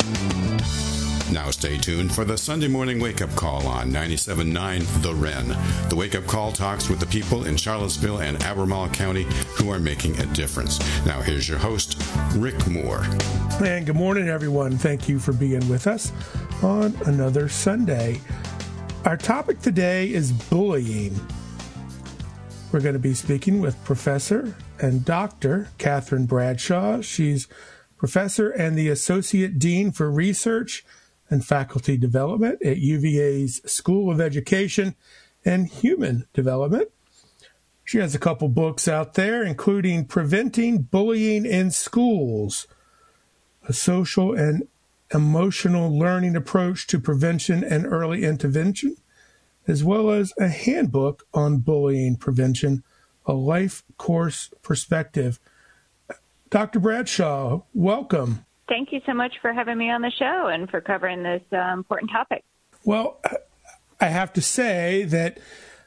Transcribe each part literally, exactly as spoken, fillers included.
Now stay tuned for the Sunday morning wake-up call on ninety-seven point nine The Wren. The wake-up call talks with the people in Charlottesville and Albemarle County who are making a difference. Now here's your host, Rick Moore. And good morning, everyone. Thank you for being with us on another Sunday. Our topic today is bullying. We're going to be speaking with Professor and Doctor Catherine Bradshaw. She's Professor and the Associate Dean for Research and Faculty Development at U V A's School of Education and Human Development. She has a couple books out there, including Preventing Bullying in Schools, a social and emotional learning approach to prevention and early intervention, as well as a handbook on bullying prevention, a life course perspective. Doctor Bradshaw, welcome. Thank you so much for having me on the show and for covering this uh, important topic. Well, I have to say that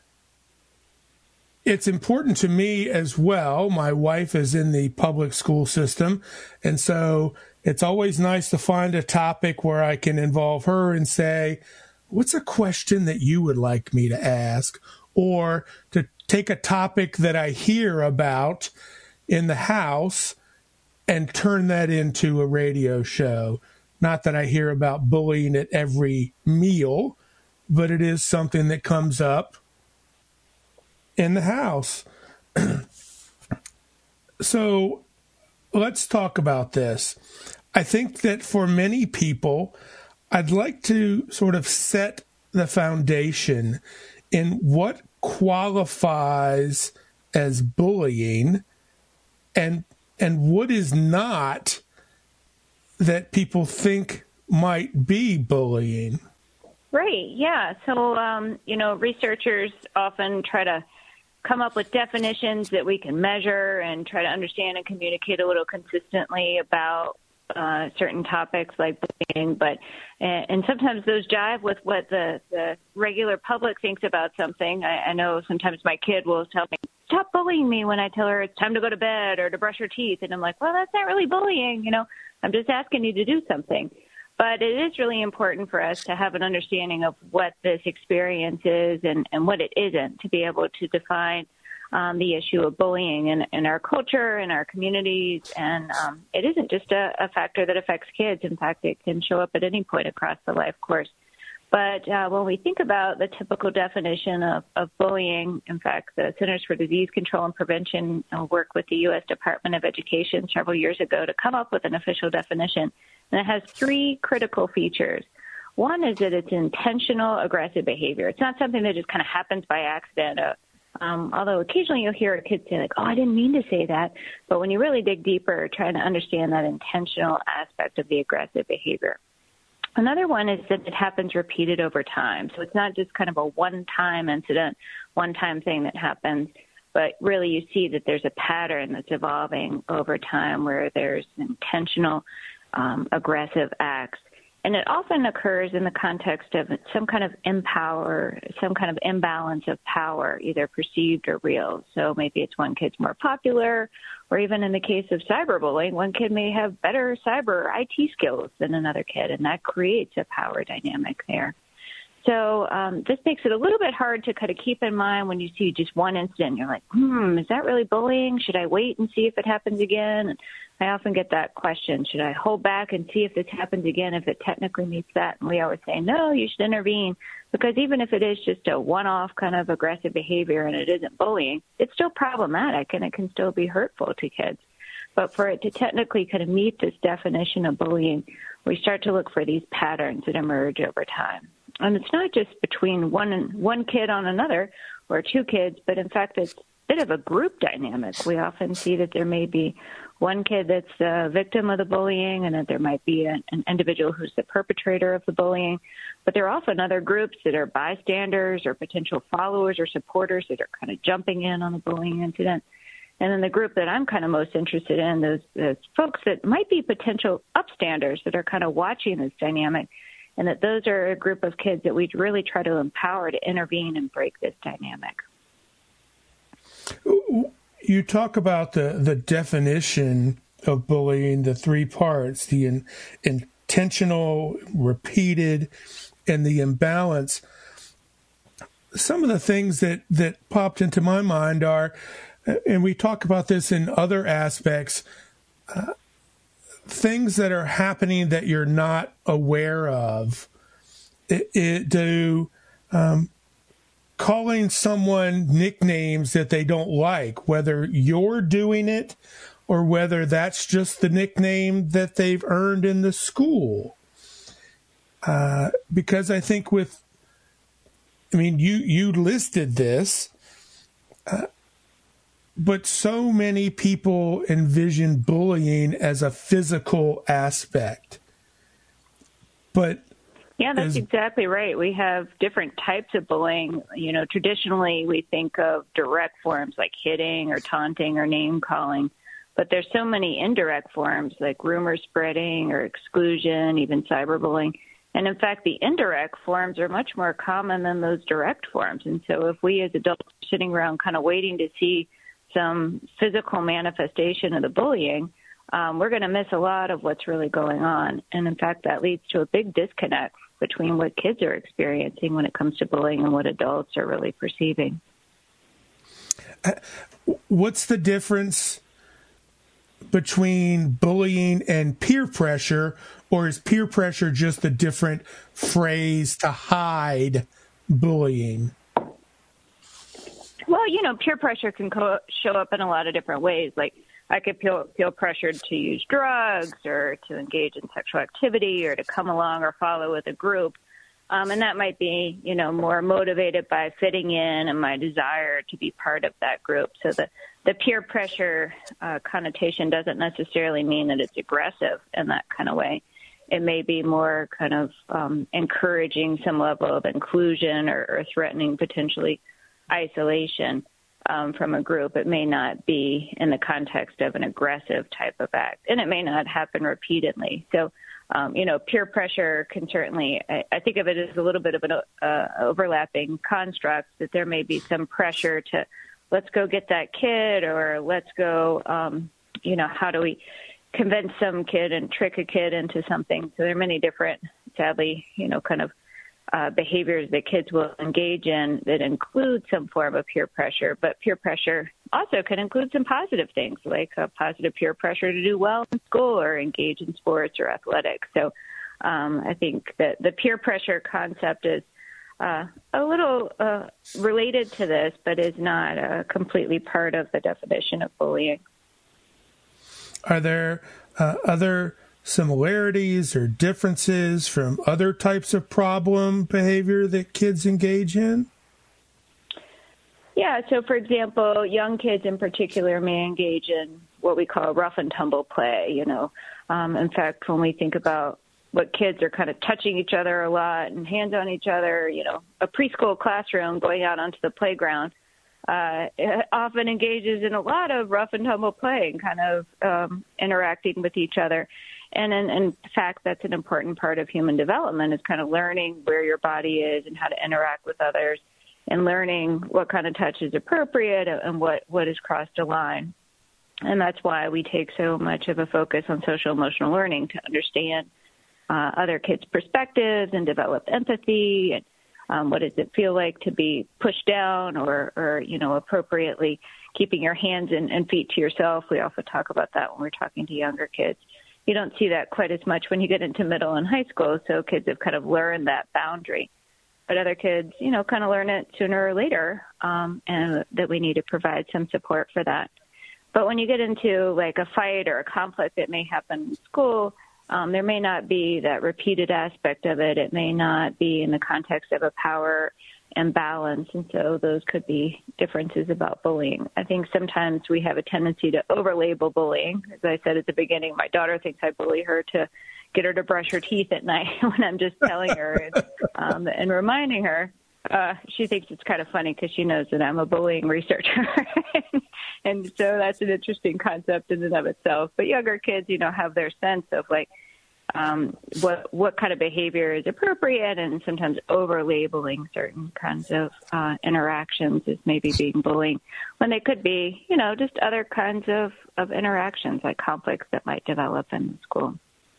it's important to me as well. My wife is in the public school system, and so it's always nice to find a topic where I can involve her and say, what's a question that you would like me to ask? Or to take a topic that I hear about in the house and turn that into a radio show. Not that I hear about bullying at every meal, but it is something that comes up in the house. So let's talk about this. I think that for many people, I'd like to sort of set the foundation in what qualifies as bullying and and what is not that people think might be bullying. Right, yeah. So, um, you know, researchers often try to come up with definitions that we can measure and try to understand and communicate a little consistently about uh, certain topics like bullying. But and sometimes those jive with what the, the regular public thinks about something. I, I know sometimes my kid will tell me, stop bullying me when I tell her it's time to go to bed or to brush her teeth. And I'm like, well, that's not really bullying. You know, I'm just asking you to do something. But it is really important for us to have an understanding of what this experience is and, and what it isn't, to be able to define um, the issue of bullying in, in our culture, in our communities. And um, it isn't just a, a factor that affects kids. In fact, it can show up at any point across the life course. But uh, when we think about the typical definition of, of bullying, in fact, the Centers for Disease Control and Prevention uh, worked with the U S Department of Education several years ago to come up with an official definition. And it has three critical features. One is that it's intentional aggressive behavior. It's not something that just kind of happens by accident. Uh, um, although occasionally you'll hear a kid say, like, oh, I didn't mean to say that. But when you really dig deeper, trying to understand that intentional aspect of the aggressive behavior. Another one is that it happens repeated over time. So it's not just kind of a one-time incident, one-time thing that happens, but really you see that there's a pattern that's evolving over time where there's intentional um, aggressive acts. And it often occurs in the context of some kind of empower, some kind of imbalance of power, either perceived or real. So maybe it's one kid's more popular, or even in the case of cyberbullying, one kid may have better cyber I T skills than another kid, and that creates a power dynamic there. So um, this makes it a little bit hard to kind of keep in mind when you see just one incident. You're like, hmm, is that really bullying? Should I wait and see if it happens again? And I often get that question, should I hold back and see if this happens again, if it technically meets that? And we always say, no, you should intervene, because even if it is just a one-off kind of aggressive behavior and it isn't bullying, it's still problematic and it can still be hurtful to kids. But for it to technically kind of meet this definition of bullying, we start to look for these patterns that emerge over time. And it's not just between one one kid on another or two kids, but in fact, it's a bit of a group dynamic. We often see that there may be one kid that's the victim of the bullying and that there might be an, an individual who's the perpetrator of the bullying. But there are often other groups that are bystanders or potential followers or supporters that are kind of jumping in on the bullying incident. And then the group that I'm kind of most interested in, those, those folks that might be potential upstanders that are kind of watching this dynamic, and that those are a group of kids that we really try to empower to intervene and break this dynamic. You talk about the, the definition of bullying, the three parts, the in, in, intentional, repeated, and the imbalance. Some of the things that, that popped into my mind are, and we talk about this in other aspects, uh, things that are happening that you're not aware of. It, it do um, calling someone nicknames that they don't like, whether you're doing it or whether that's just the nickname that they've earned in the school. Uh, because I think with, I mean, you, you listed this, uh, but so many people envision bullying as a physical aspect. But yeah, that's as, exactly right. We have different types of bullying. You know, traditionally we think of direct forms like hitting or taunting or name calling, but there's so many indirect forms like rumor spreading or exclusion, even cyberbullying. And in fact, the indirect forms are much more common than those direct forms. And so if we as adults are sitting around kind of waiting to see some physical manifestation of the bullying, um, we're going to miss a lot of what's really going on. And in fact, that leads to a big disconnect between what kids are experiencing when it comes to bullying and what adults are really perceiving. Uh, what's the difference between bullying and peer pressure, or is peer pressure just a different phrase to hide bullying? Well, you know, peer pressure can co- show up in a lot of different ways. Like I could feel, feel pressured to use drugs or to engage in sexual activity or to come along or follow with a group. Um, and that might be, you know, more motivated by fitting in and my desire to be part of that group. So the, the peer pressure uh, connotation doesn't necessarily mean that it's aggressive in that kind of way. It may be more kind of um, encouraging some level of inclusion or, or threatening potentially isolation um, from a group. It may not be in the context of an aggressive type of act, and it may not happen repeatedly. So, um, you know, peer pressure can certainly, I, I think of it as a little bit of an uh, overlapping construct, that there may be some pressure to let's go get that kid, or let's go, um, you know, how do we convince some kid and trick a kid into something? So there are many different, sadly, you know, kind of Uh, behaviors that kids will engage in that include some form of peer pressure. But peer pressure also can include some positive things, like a positive peer pressure to do well in school or engage in sports or athletics. So um, I think that the peer pressure concept is uh, a little uh, related to this, but is not uh, completely part of the definition of bullying. Are there uh, other similarities or differences from other types of problem behavior that kids engage in? Yeah, so for example, young kids in particular may engage in what we call rough and tumble play, you know. Um, in fact, when we think about what kids are kind of touching each other a lot and hands on each other, you know, a preschool classroom going out onto the playground uh, it often engages in a lot of rough and tumble play and kind of um, interacting with each other. And in, in fact, that's an important part of human development, is kind of learning where your body is and how to interact with others, and learning what kind of touch is appropriate and what, what has crossed a line. And that's why we take so much of a focus on social emotional learning, to understand uh, other kids' perspectives and develop empathy, and um, what does it feel like to be pushed down, or, or you know, appropriately keeping your hands and, and feet to yourself. We often talk about that when we're talking to younger kids. You don't see that quite as much when you get into middle and high school, so kids have kind of learned that boundary. But other kids, you know, kind of learn it sooner or later, um, and that we need to provide some support for that. But when you get into like a fight or a conflict that may happen in school, um, there may not be that repeated aspect of it. It may not be in the context of a power imbalance, and so those could be differences about bullying. I think sometimes we have a tendency to overlabel bullying. As I said at the beginning, my daughter thinks I bully her to get her to brush her teeth at night when I'm just telling her and, um, and reminding her. Uh, she thinks it's kind of funny because she knows that I'm a bullying researcher. And so that's an interesting concept in and of itself. But younger kids, you know, have their sense of like um, what what kind of behavior is appropriate, and sometimes over-labeling certain kinds of uh, interactions as maybe being bullying, when they could be, you know, just other kinds of, of interactions, like conflicts that might develop in the school.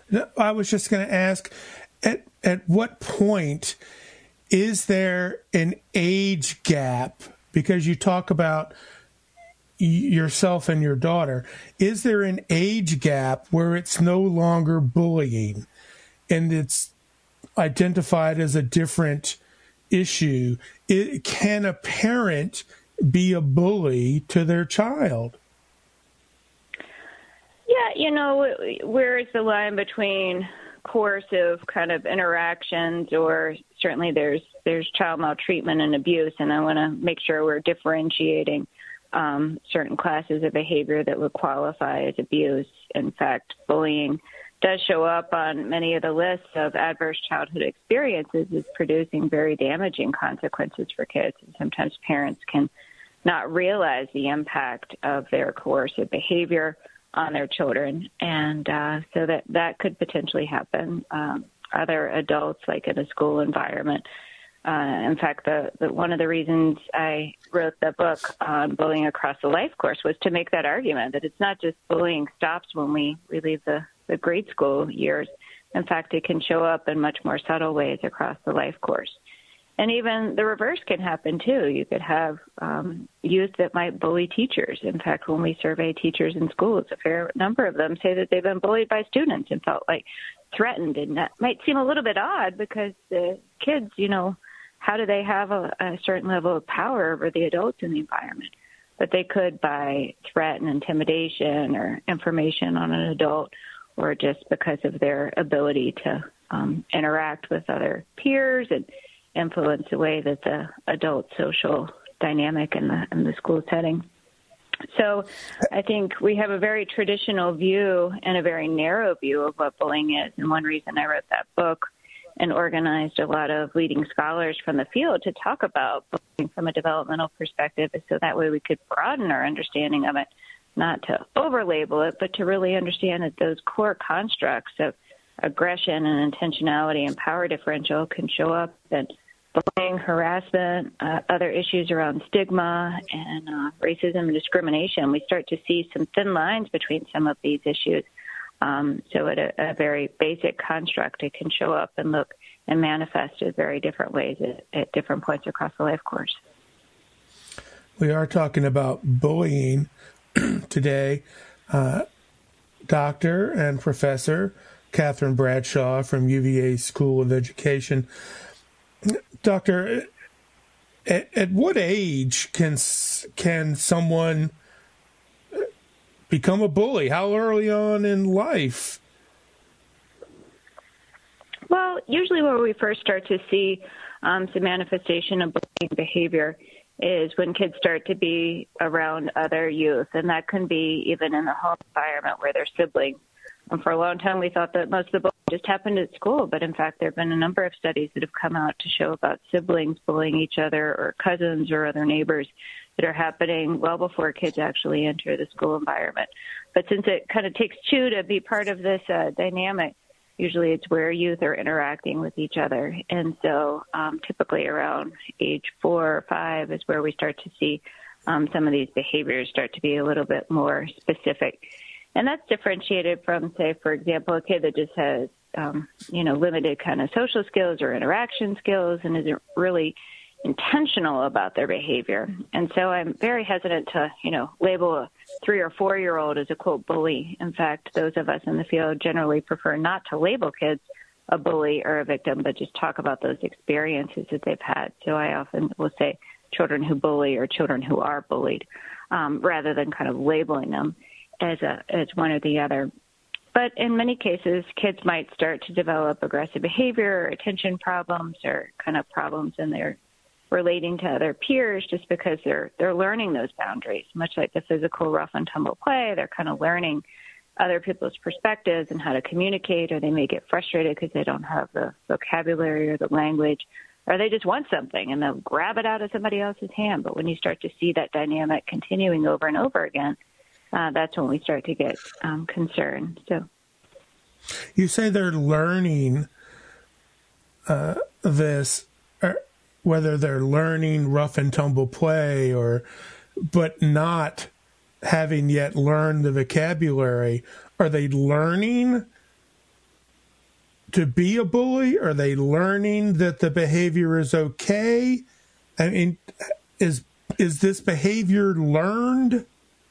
No, I was just going to ask, at at what point is there an age gap? Because you talk about yourself and your daughter. Is there an age gap where it's no longer bullying and it's identified as a different issue? It, can a parent be a bully to their child? Yeah, you know, where is the line between coercive kind of interactions, or certainly there's there's child maltreatment and abuse, and I want to make sure we're differentiating um, certain classes of behavior that would qualify as abuse. In fact, bullying does show up on many of the lists of adverse childhood experiences as producing very damaging consequences for kids, and sometimes parents can not realize the impact of their coercive behavior on their children, and uh, so that that could potentially happen. Um, other adults, like in a school environment. Uh, in fact, the, the one of the reasons I wrote the book on bullying across the life course was to make that argument that it's not just bullying stops when we, we leave the, the grade school years. In fact, it can show up in much more subtle ways across the life course. And even the reverse can happen, too. You could have um, youth that might bully teachers. In fact, when we survey teachers in schools, a fair number of them say that they've been bullied by students and felt like threatened. And that might seem a little bit odd because the kids, you know, how do they have a, a certain level of power over the adults in the environment? But they could by threat and intimidation or information on an adult, or just because of their ability to um, interact with other peers and influence the way that the adult social dynamic in the in the school setting. So I think we have a very traditional view and a very narrow view of what bullying is. And one reason I wrote that book and organized a lot of leading scholars from the field to talk about bullying from a developmental perspective is so that way we could broaden our understanding of it, not to over-label it, but to really understand that those core constructs of aggression and intentionality and power differential can show up in bullying, harassment, uh, other issues around stigma and uh, racism and discrimination. We start to see some thin lines between some of these issues. Um, so at a, a very basic construct, it can show up and look and manifest in very different ways at, at different points across the life course. We are talking about bullying today. Uh, Doctor and Professor Catherine Bradshaw from U V A School of Education. Doctor, at, at what age can can someone become a bully? How early on in life? Well, usually where we first start to see um, some manifestation of bullying behavior is when kids start to be around other youth, and that can be even in the home environment where they're siblings. And for a long time, we thought that most of the bullying just happened at school, but in fact, there have been a number of studies that have come out to show about siblings bullying each other or cousins or other neighbors that are happening well before kids actually enter the school environment. But since it kind of takes two to be part of this uh, dynamic, usually it's where youth are interacting with each other. And so um, typically around age four or five is where we start to see um, some of these behaviors start to be a little bit more specific. And that's differentiated from, say, for example, a kid that just has, um, you know, limited kind of social skills or interaction skills and isn't really intentional about their behavior. And so I'm very hesitant to, you know, label a three or four-year-old as a, quote, bully. In fact, those of us in the field generally prefer not to label kids a bully or a victim, but just talk about those experiences that they've had. So I often will say children who bully or children who are bullied, um, rather than kind of labeling them as a as one or the other. But in many cases, kids might start to develop aggressive behavior or attention problems or kind of problems in their relating to other peers just because they're they're learning those boundaries, much like the physical rough and tumble play. They're kind of learning other people's perspectives and how to communicate, or they may get frustrated because they don't have the vocabulary or the language, or they just want something and they'll grab it out of somebody else's hand. But when you start to see that dynamic continuing over and over again, Uh, that's when we start to get um, concerned. So, you say they're learning uh, this, or whether they're learning rough and tumble play, or but not having yet learned the vocabulary. Are they learning to be a bully? Are they learning that the behavior is okay? I mean, is is this behavior learned?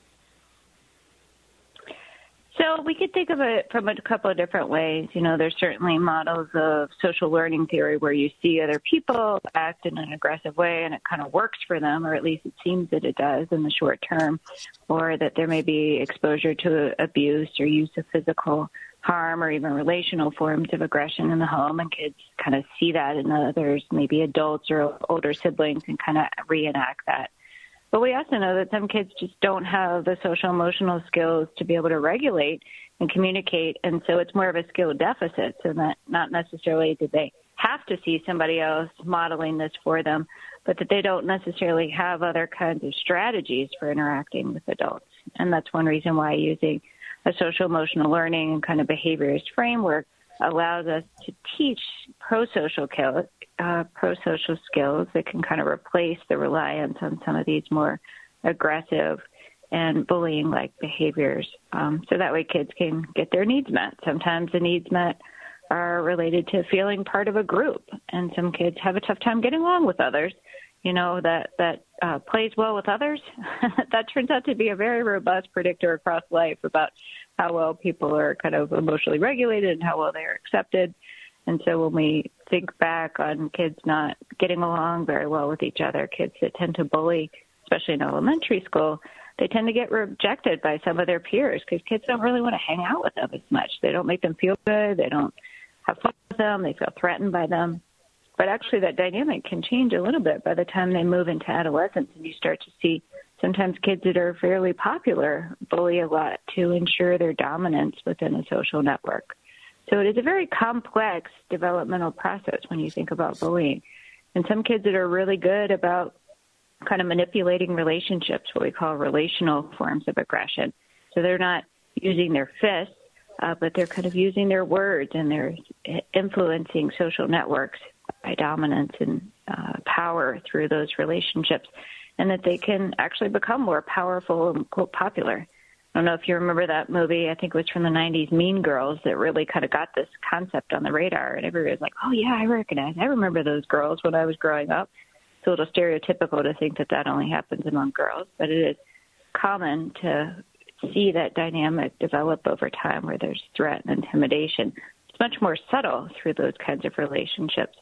So we could think of it from a couple of different ways. You know, there's certainly models of social learning theory where you see other people act in an aggressive way and it kind of works for them, or at least it seems that it does in the short term, or that there may be exposure to abuse or use of physical harm or even relational forms of aggression in the home, and kids kind of see that in others, maybe adults or older siblings, and kind of reenact that. But we also know that some kids just don't have the social emotional skills to be able to regulate and communicate, and so it's more of a skill deficit, so that not necessarily did they have to see somebody else modeling this for them, but that they don't necessarily have other kinds of strategies for interacting with adults. And that's one reason why using a social emotional learning and kind of behaviorist framework allows us to teach pro-social skills, uh, pro-social skills that can kind of replace the reliance on some of these more aggressive and bullying-like behaviors. Um, so that way kids can get their needs met. Sometimes the needs met are related to feeling part of a group, and some kids have a tough time getting along with others. You know, that, that uh, plays well with others. That turns out to be a very robust predictor across life about how well people are kind of emotionally regulated and how well they're accepted. And so when we think back on kids not getting along very well with each other, kids that tend to bully, especially in elementary school, they tend to get rejected by some of their peers because kids don't really want to hang out with them as much. They don't make them feel good. They don't have fun with them. They feel threatened by them. But actually that dynamic can change a little bit by the time they move into adolescence, and you start to see sometimes kids that are fairly popular bully a lot to ensure their dominance within a social network. So it is a very complex developmental process when you think about bullying. And some kids that are really good about kind of manipulating relationships, what we call relational forms of aggression. So they're not using their fists, uh, but they're kind of using their words, and they're influencing social networks by dominance and uh, power through those relationships, and that they can actually become more powerful and, quote, popular. I don't know if you remember that movie, I think it was from the nineties, Mean Girls, that really kind of got this concept on the radar, and everybody was like, oh, yeah, I recognize, I remember those girls when I was growing up. It's a little stereotypical to think that that only happens among girls, but it is common to see that dynamic develop over time where there's threat and intimidation. It's much more subtle through those kinds of relationships,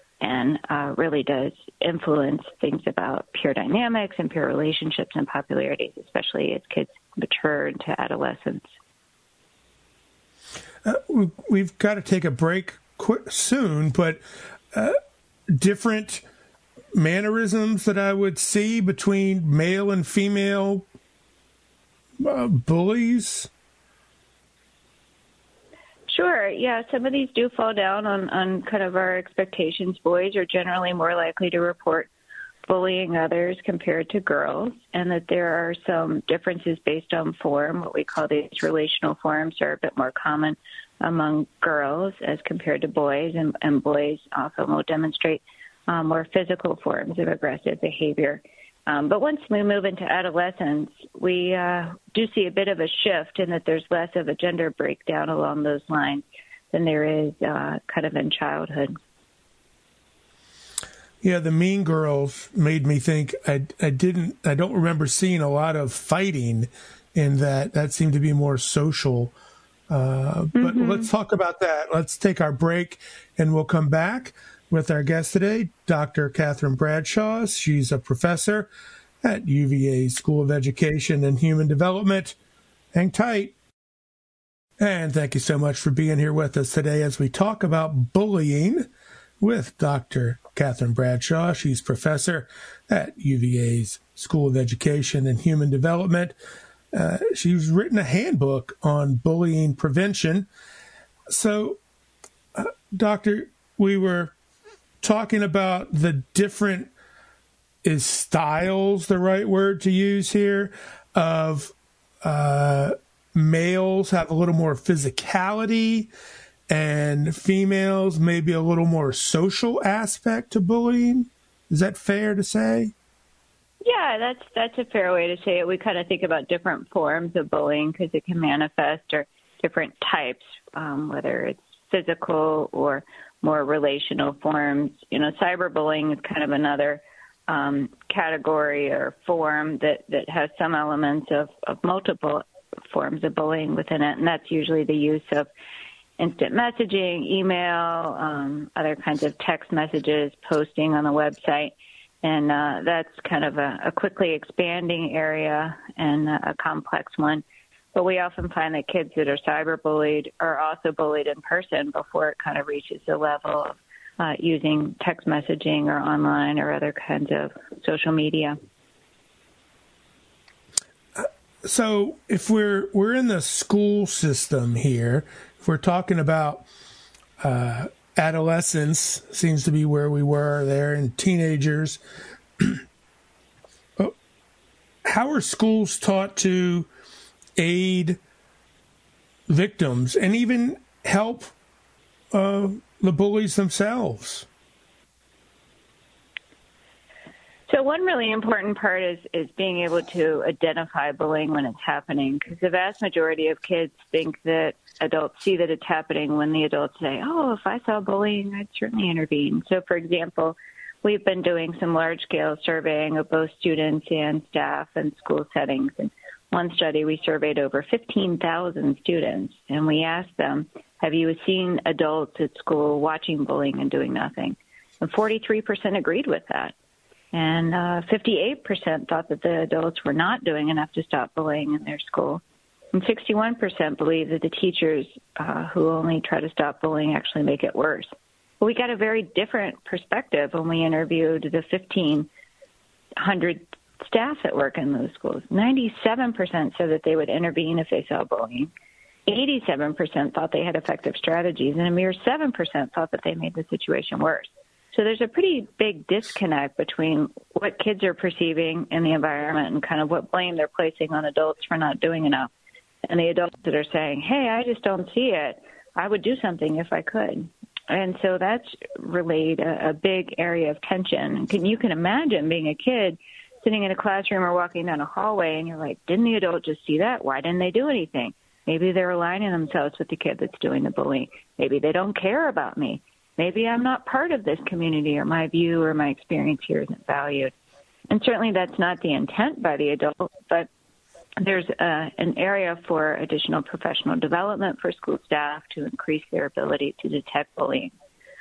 and uh, really does influence things about peer dynamics and peer relationships and popularities, especially as kids mature into adolescence. Uh, we've got to take a break quick, soon, but uh, different mannerisms that I would see between male and female uh, bullies. Sure. Yeah, some of these do fall down on, on kind of our expectations. Boys are generally more likely to report bullying others compared to girls, and that there are some differences based on form. What we call these relational forms are a bit more common among girls as compared to boys, and, and boys often will demonstrate um, more physical forms of aggressive behavior. Um, but once we move into adolescence, we uh, do see a bit of a shift in that there's less of a gender breakdown along those lines than there is uh, kind of in childhood. Yeah, the Mean Girls made me think I, I didn't, I don't remember seeing a lot of fighting in that. That seemed to be more social. Uh, but mm-hmm. Let's talk about that. Let's take our break, and we'll come back with our guest today, Doctor Catherine Bradshaw. She's a professor at U V A School of Education and Human Development. Hang tight. And thank you so much for being here with us today as we talk about bullying with Doctor Catherine Bradshaw. She's professor at U V A's School of Education and Human Development. Uh, she's written a handbook on bullying prevention. So, uh, Doctor, we were talking about the different, is styles the right word to use here, of uh, males have a little more physicality and females maybe a little more social aspect to bullying. Is that fair to say? Yeah, that's that's a fair way to say it. We kind of think about different forms of bullying because it can manifest, or different types, um, whether it's physical or more relational forms. You know, cyberbullying is kind of another um, category or form that, that has some elements of, of multiple forms of bullying within it, and that's usually the use of instant messaging, email, um, other kinds of text messages, posting on the website. And uh, that's kind of a, a quickly expanding area and a, a complex one. But we often find that kids that are cyberbullied are also bullied in person before it kind of reaches the level of uh, using text messaging or online or other kinds of social media. So if we're we're in the school system here, if we're talking about uh, adolescence, seems to be where we were there, and teenagers, how are schools taught to aid victims and even help uh, the bullies themselves? So one really important part is, is being able to identify bullying when it's happening, because the vast majority of kids think that adults see that it's happening when the adults say, oh, if I saw bullying, I'd certainly intervene. So, for example, we've been doing some large-scale surveying of both students and staff in school settings. In one study, we surveyed over fifteen thousand students, and we asked them, have you seen adults at school watching bullying and doing nothing? And forty-three percent agreed with that. And uh, fifty-eight percent thought that the adults were not doing enough to stop bullying in their school. And sixty-one percent believe that the teachers uh, who only try to stop bullying actually make it worse. But we got a very different perspective when we interviewed the fifteen hundred staff that work in those schools. ninety-seven percent said that they would intervene if they saw bullying. eighty-seven percent thought they had effective strategies, and a mere seven percent thought that they made the situation worse. So there's a pretty big disconnect between what kids are perceiving in the environment and kind of what blame they're placing on adults for not doing enough, and the adults that are saying, hey, I just don't see it. I would do something if I could. And so that's relayed a, a big area of tension. Can, you can imagine being a kid sitting in a classroom or walking down a hallway, and you're like, didn't the adult just see that? Why didn't they do anything? Maybe they're aligning themselves with the kid that's doing the bullying. Maybe they don't care about me. Maybe I'm not part of this community, or my view or my experience here isn't valued. And certainly that's not the intent by the adult, but there's uh, an area for additional professional development for school staff to increase their ability to detect bullying.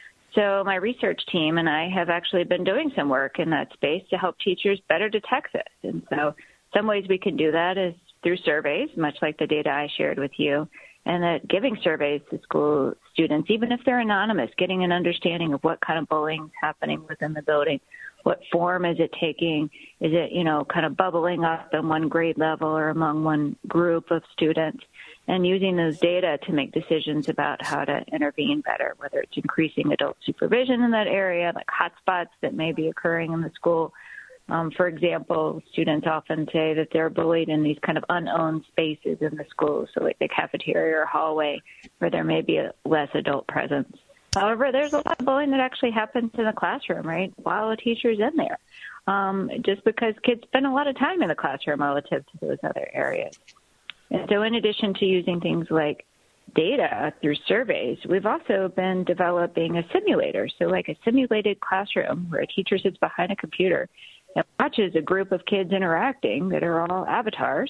So my research team and I have actually been doing some work in that space to help teachers better detect this. And so some ways we can do that is through surveys, much like the data I shared with you, and that giving surveys to school students, even if they're anonymous, getting an understanding of what kind of bullying is happening within the building. What form is it taking? Is it, you know, kind of bubbling up in one grade level or among one group of students? And using those data to make decisions about how to intervene better, whether it's increasing adult supervision in that area, like hotspots that may be occurring in the school. Um, for example, students often say that they're bullied in these kind of unowned spaces in the school, so like the cafeteria or hallway, where there may be a less adult presence. However, there's a lot of bullying that actually happens in the classroom, right, while a teacher's in there, um, just because kids spend a lot of time in the classroom relative to those other areas. And so in addition to using things like data through surveys, we've also been developing a simulator, so like a simulated classroom where a teacher sits behind a computer and watches a group of kids interacting that are all avatars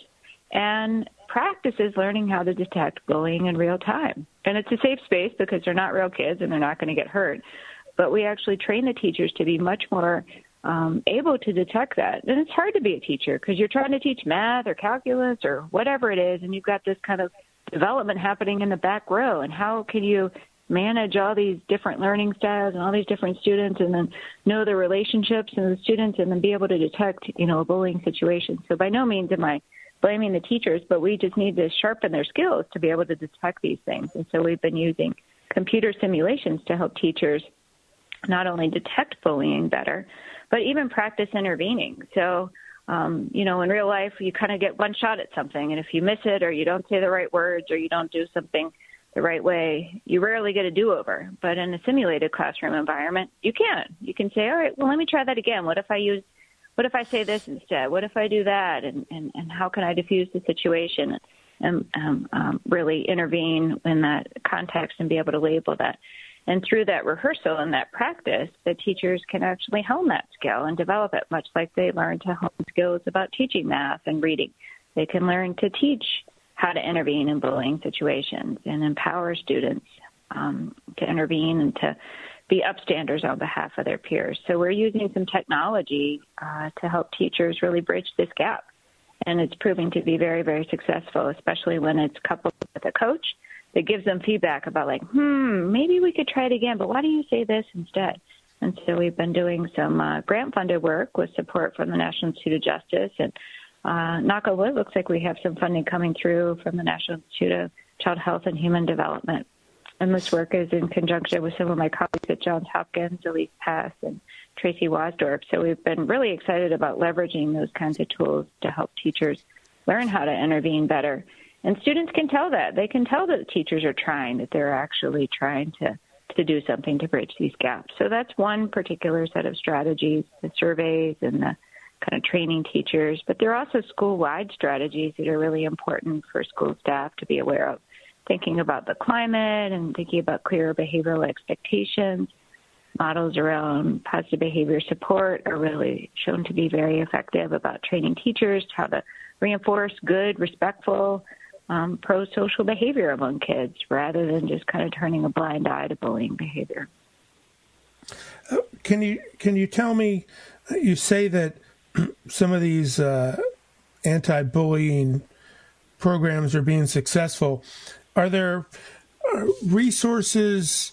and practices learning how to detect bullying in real time. And it's a safe space because they're not real kids and they're not going to get hurt. But we actually train the teachers to be much more um, able to detect that. And it's hard to be a teacher because you're trying to teach math or calculus or whatever it is, and you've got this kind of development happening in the back row. And how can you manage all these different learning styles and all these different students and then know the relationships and the students and then be able to detect, you know, a bullying situation? So by no means am I blaming the teachers, but we just need to sharpen their skills to be able to detect these things. And so we've been using computer simulations to help teachers not only detect bullying better, but even practice intervening. So, um, you know, in real life, you kind of get one shot at something, and if you miss it or you don't say the right words or you don't do something the right way, you rarely get a do-over. But in a simulated classroom environment, you can. You can say, all right, well, let me try that again. What if I use What if I say this instead? What if I do that? And, and, and how can I diffuse the situation? and um, um, really intervene in that context and be able to label that. And through that rehearsal and that practice, the teachers can actually hone that skill and develop it, much like they learn to hone skills about teaching math and reading. They can learn to teach how to intervene in bullying situations and empower students um, to intervene and to be upstanders on behalf of their peers. So we're using some technology uh, to help teachers really bridge this gap. And it's proving to be very, very successful, especially when it's coupled with a coach that gives them feedback about like, hmm, maybe we could try it again, but why do you say this instead? And so we've been doing some uh, grant-funded work with support from the National Institute of Justice. And uh, knock on wood, looks like we have some funding coming through from the National Institute of Child Health and Human Development. And this work is in conjunction with some of my colleagues at Johns Hopkins, Elise Pass and Tracy Wasdorp. So we've been really excited about leveraging those kinds of tools to help teachers learn how to intervene better. And students can tell that. They can tell that teachers are trying, that they're actually trying to, to do something to bridge these gaps. So that's one particular set of strategies, the surveys and the kind of training teachers. But there are also school-wide strategies that are really important for school staff to be aware of, thinking about the climate and thinking about clearer behavioral expectations. Models around positive behavior support are really shown to be very effective about training teachers how to reinforce good, respectful, um, pro-social behavior among kids rather than just kind of turning a blind eye to bullying behavior. Uh, can you can you tell me, you say that some of these uh, anti-bullying programs are being successful. Are there resources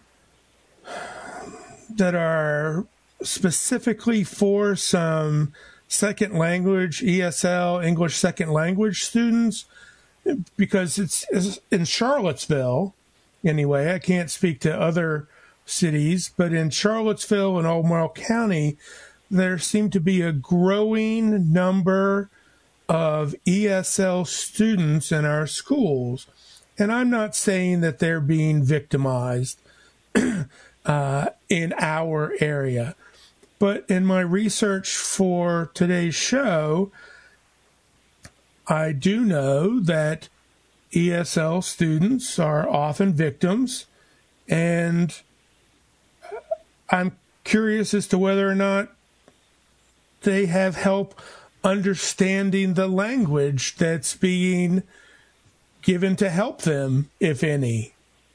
that are specifically for some second language, E S L, English second language students? Because it's, it's in Charlottesville, anyway, I can't speak to other cities, but in Charlottesville and Albemarle County, there seem to be a growing number of E S L students in our schools. And I'm not saying that they're being victimized uh, in our area. But in my research for today's show, I do know that E S L students are often victims. And I'm curious as to whether or not they have help understanding the language that's being given to help them, if any.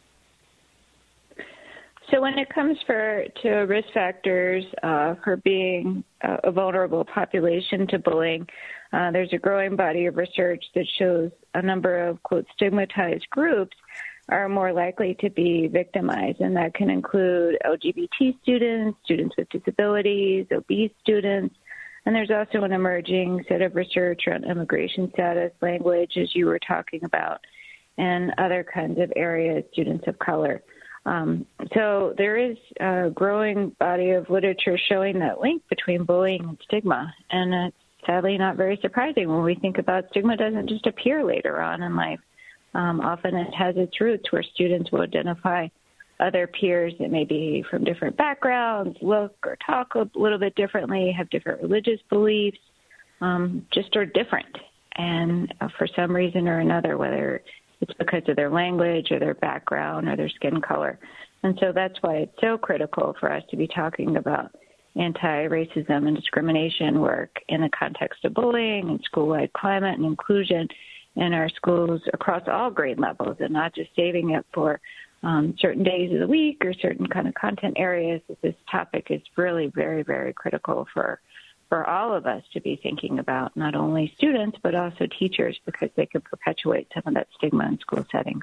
So when it comes for to risk factors uh, for being uh, a vulnerable population to bullying, uh, there's a growing body of research that shows a number of, quote, stigmatized groups are more likely to be victimized, and that can include L G B T students, students with disabilities, obese students, and there's also an emerging set of research around immigration status, language, as you were talking about, and other kinds of areas, students of color. Um, so there is a growing body of literature showing that link between bullying and stigma, and it's sadly not very surprising when we think about stigma doesn't just appear later on in life. Um, often it has its roots where students will identify other peers that may be from different backgrounds, look or talk a little bit differently, have different religious beliefs, um, just are different. And uh, for some reason or another, whether it's because of their language or their background or their skin color. And so that's why it's so critical for us to be talking about anti-racism and discrimination work in the context of bullying and school-wide climate and inclusion in our schools across all grade levels, and not just saving it for um, certain days of the week or certain kind of content areas. This topic is really very, very critical for for all of us to be thinking about, not only students, but also teachers, because they could perpetuate some of that stigma in school settings.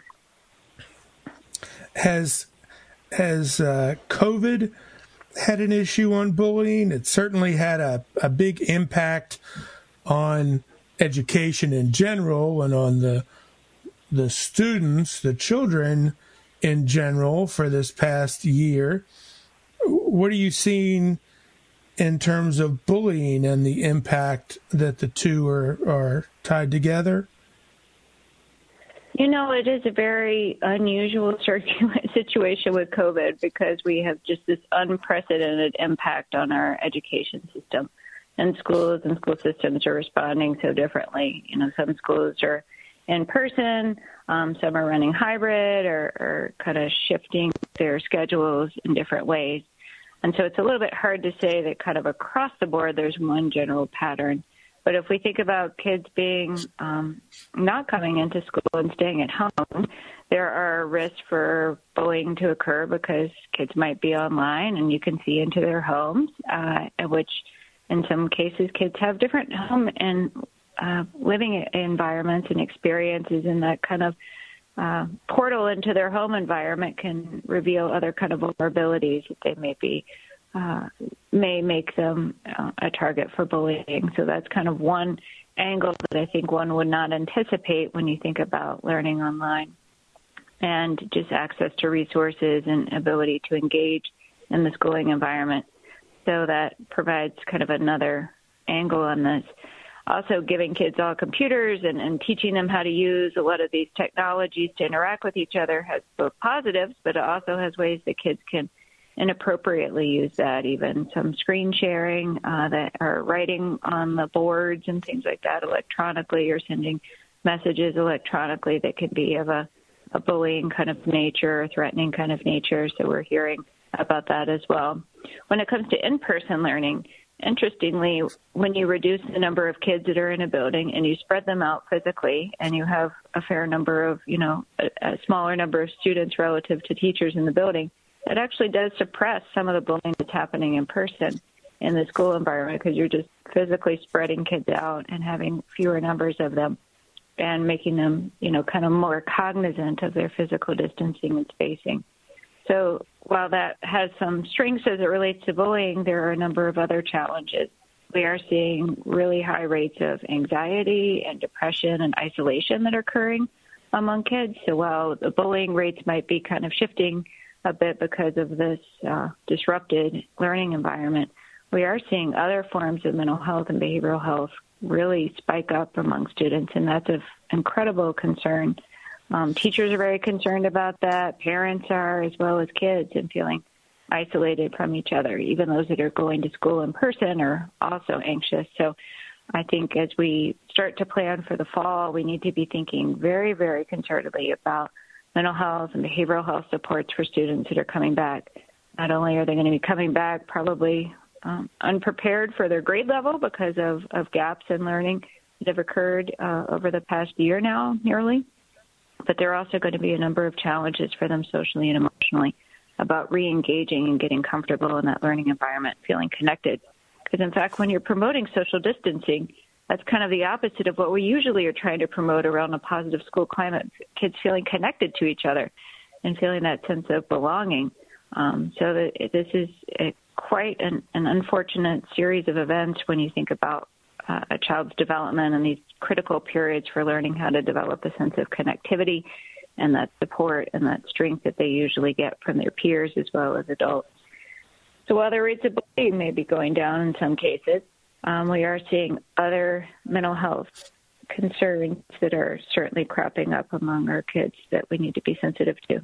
Has, has uh, COVID had an issue on bullying? It certainly had a, a big impact on education in general and on the the students, the children in general for this past year. What are you seeing in terms of bullying and the impact that the two are, are tied together? You know, it is a very unusual situation with COVID because we have just this unprecedented impact on our education system. And schools and school systems are responding so differently. You know, some schools are in person. Um, some are running hybrid or, or kind of shifting their schedules in different ways. And so it's a little bit hard to say that kind of across the board there's one general pattern. But if we think about kids being um, not coming into school and staying at home, there are risks for bullying to occur because kids might be online and you can see into their homes, uh, which in some cases kids have different home and uh, living environments and experiences, and that kind of uh, portal into their home environment can reveal other kind of vulnerabilities that they may be Uh, may make them uh, a target for bullying. So that's kind of one angle that I think one would not anticipate when you think about learning online, and just access to resources and ability to engage in the schooling environment. So that provides kind of another angle on this. Also, giving kids all computers and, and teaching them how to use a lot of these technologies to interact with each other has both positives, but it also has ways that kids can inappropriately use that, even some screen sharing uh, that are writing on the boards and things like that electronically, or sending messages electronically that could be of a, a bullying kind of nature or threatening kind of nature. So we're hearing about that as well. When it comes to in-person learning, interestingly, when you reduce the number of kids that are in a building and you spread them out physically, and you have a fair number of, you know, a, a smaller number of students relative to teachers in the building, it actually does suppress some of the bullying that's happening in person in the school environment, because you're just physically spreading kids out and having fewer numbers of them and making them, you know, kind of more cognizant of their physical distancing and spacing. So while that has some strengths as it relates to bullying, there are a number of other challenges. We are seeing really high rates of anxiety and depression and isolation that are occurring among kids. So while the bullying rates might be kind of shifting a bit because of this uh, disrupted learning environment, we are seeing other forms of mental health and behavioral health really spike up among students, and that's of incredible concern. Um, teachers are very concerned about that. Parents are, as well as kids, and feeling isolated from each other. Even those that are going to school in person are also anxious. So I think as we start to plan for the fall, we need to be thinking very, very concertedly about mental health and behavioral health supports for students that are coming back. Not only are they going to be coming back probably um, unprepared for their grade level because of, of gaps in learning that have occurred uh, over the past year now, nearly, but there are also going to be a number of challenges for them socially and emotionally about re-engaging and getting comfortable in that learning environment, feeling connected. Because, in fact, when you're promoting social distancing, that's kind of the opposite of what we usually are trying to promote around a positive school climate, kids feeling connected to each other and feeling that sense of belonging. Um, so that this is a, quite an, an unfortunate series of events when you think about uh, a child's development and these critical periods for learning how to develop a sense of connectivity and that support and that strength that they usually get from their peers as well as adults. So while the rates of bullying may be going down in some cases, Um, we are seeing other mental health concerns that are certainly cropping up among our kids that we need to be sensitive to.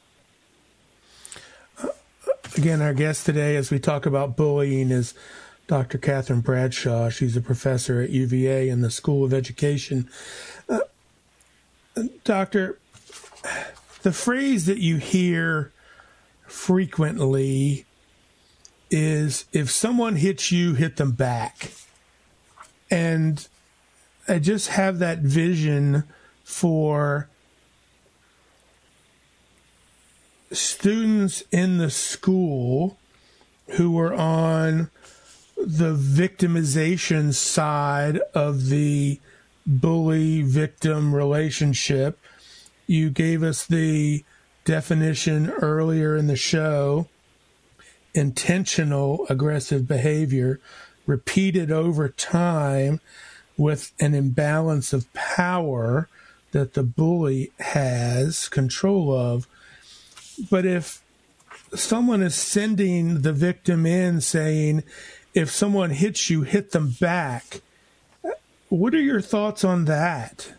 Again, our guest today, as we talk about bullying, is Doctor Catherine Bradshaw. She's a professor at U V A in the School of Education. Uh, doctor, the phrase that you hear frequently is, if someone hits you, hit them back. And I just have that vision for students in the school who are on the victimization side of the bully-victim relationship. You gave us the definition earlier in the show: intentional aggressive behavior repeated over time with an imbalance of power that the bully has control of. But if someone is sending the victim in saying, if someone hits you, hit them back, what are your thoughts on that?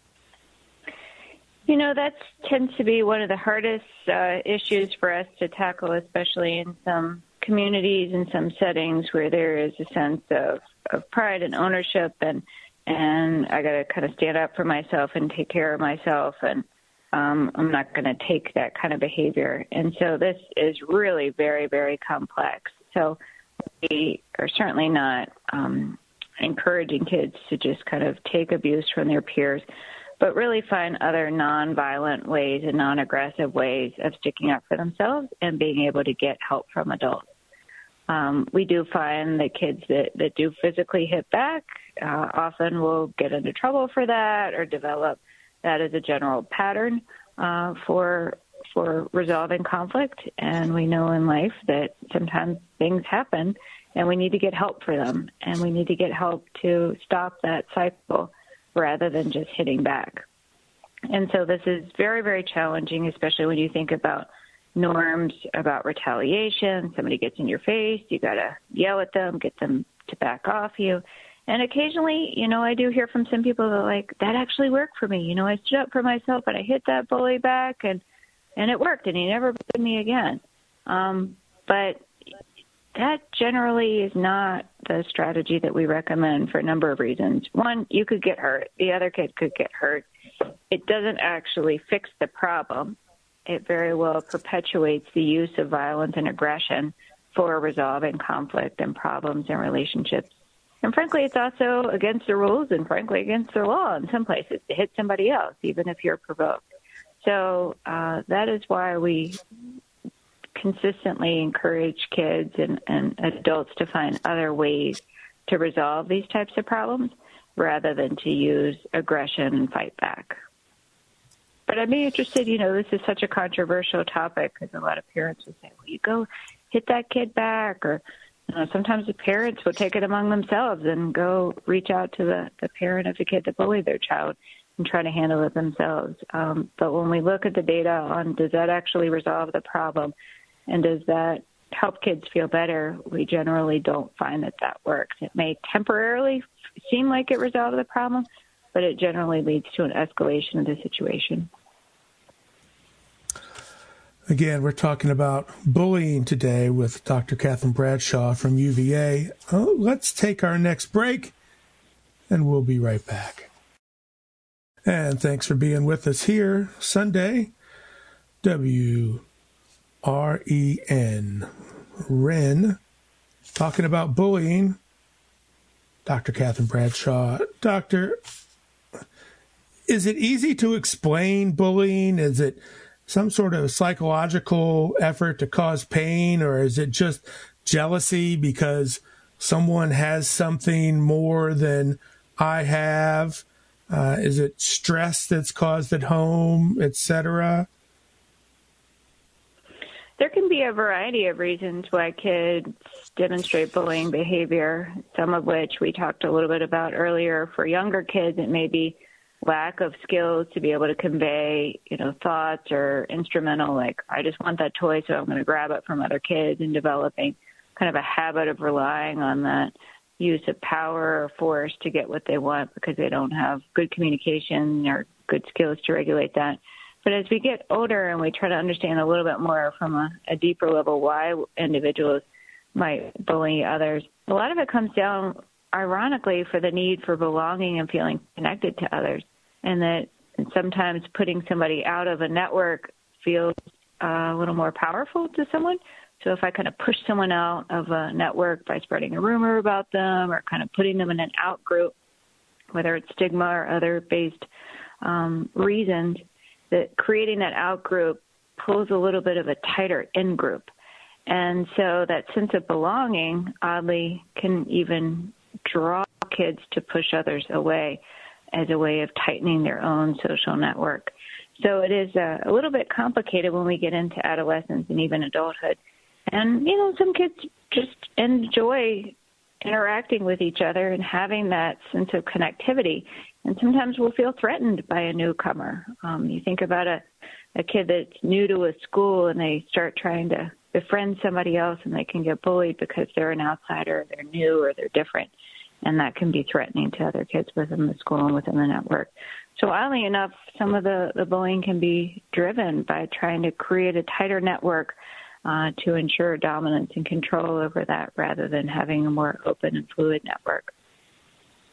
You know, that tends to be one of the hardest uh, issues for us to tackle, especially in some communities and some settings where there is a sense of, of pride and ownership and and I got to kind of stand up for myself and take care of myself, and um, I'm not going to take that kind of behavior. And so this is really very, very complex. So we are certainly not um, encouraging kids to just kind of take abuse from their peers, but really find other nonviolent ways and non-aggressive ways of sticking up for themselves and being able to get help from adults. Um, we do find that kids that, that do physically hit back uh, often will get into trouble for that or develop that as a general pattern uh, for for resolving conflict. And we know in life that sometimes things happen and we need to get help for them. And we need to get help to stop that cycle rather than just hitting back. And so this is very, very challenging, especially when you think about norms about retaliation. Somebody gets in your face, you got to yell at them, get them to back off you. And occasionally, you know, I do hear from some people that are like, that actually worked for me. You know, I stood up for myself and I hit that bully back and, and it worked and he never bullied me again. Um, but that generally is not the strategy that we recommend for a number of reasons. One, you could get hurt. The other kid could get hurt. It doesn't actually fix the problem. It very well perpetuates the use of violence and aggression for resolving conflict and problems in relationships. And frankly, it's also against the rules and frankly against the law in some places to hit somebody else, even if you're provoked. So uh, that is why we consistently encourage kids and, and adults to find other ways to resolve these types of problems rather than to use aggression and fight back. But I'd be interested, you know, this is such a controversial topic because a lot of parents will say, well, you go hit that kid back, or you know, sometimes the parents will take it among themselves and go reach out to the, the parent of the kid that bullied their child and try to handle it themselves. Um, but when we look at the data on does that actually resolve the problem and does that help kids feel better, we generally don't find that that works. It may temporarily seem like it resolved the problem, but it generally leads to an escalation of the situation. Again, we're talking about bullying today with Doctor Catherine Bradshaw from U V A. Oh, let's take our next break, and we'll be right back. And thanks for being with us here Sunday, W R E N, Ren, talking about bullying. Doctor Catherine Bradshaw. Doctor, is it easy to explain bullying? Is it some sort of psychological effort to cause pain, or is it just jealousy because someone has something more than I have? Uh, is it stress that's caused at home, et cetera? There can be a variety of reasons why kids demonstrate bullying behavior, some of which we talked a little bit about earlier. For younger kids, it may be lack of skills to be able to convey, you know, thoughts or instrumental, like, I just want that toy, so I'm going to grab it from other kids, and developing kind of a habit of relying on that use of power or force to get what they want because they don't have good communication or good skills to regulate that. But as we get older and we try to understand a little bit more from a, a deeper level why individuals might bully others, a lot of it comes down, ironically, for the need for belonging and feeling connected to others. And that sometimes putting somebody out of a network feels uh, a little more powerful to someone. So if I kind of push someone out of a network by spreading a rumor about them or kind of putting them in an out group, whether it's stigma or other-based um, reasons, that creating that out group pulls a little bit of a tighter in group. And so that sense of belonging, oddly, can even draw kids to push others away as a way of tightening their own social network. So it is a, a little bit complicated when we get into adolescence and even adulthood. And, you know, some kids just enjoy interacting with each other and having that sense of connectivity. And sometimes we'll feel threatened by a newcomer. Um, you think about a, a kid that's new to a school and they start trying to befriend somebody else and they can get bullied because they're an outsider, they're new, or they're different. And that can be threatening to other kids within the school and within the network. So oddly enough, some of the, the bullying can be driven by trying to create a tighter network uh, to ensure dominance and control over that rather than having a more open and fluid network. And, you